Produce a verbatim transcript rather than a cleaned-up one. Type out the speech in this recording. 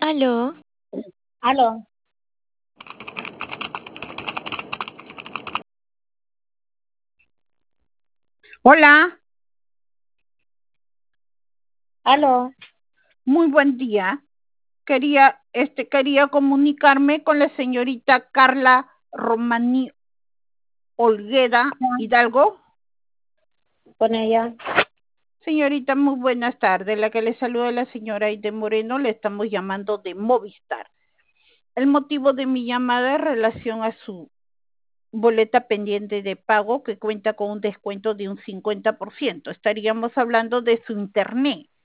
Aló, Aló, Hola, aló, muy buen día. Quería, este, quería comunicarme con la señorita Carla Romani Olgueda Hidalgo. con ella. Señorita, muy buenas tardes. La que le saluda la señora Aide Moreno, le estamos llamando de Movistar. El motivo de mi llamada es relación a su boleta pendiente de pago que cuenta con un descuento de un cincuenta por ciento. Estaríamos hablando de su internet.